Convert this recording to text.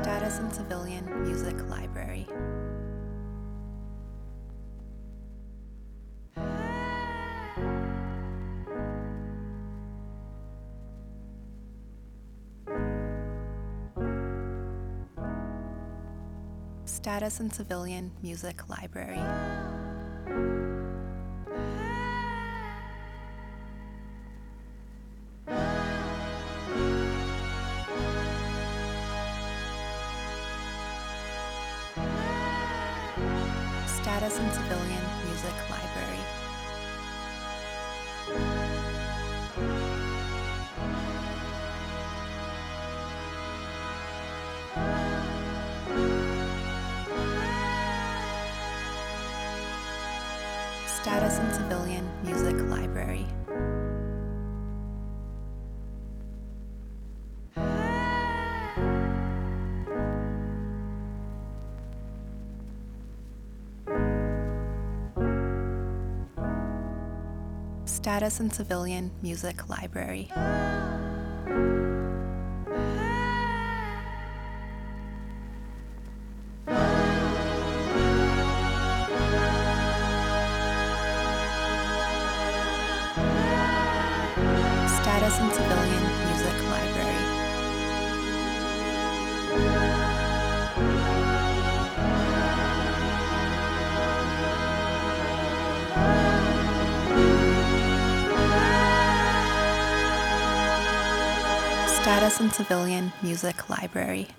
Status and Civilian Music Library. Status and Civilian Music Library. Status and Civilian Music Library. Status and Civilian Music Library. Status and Civilian Music Library. Status and Civilian Music Library. Status and Civilian Music Library.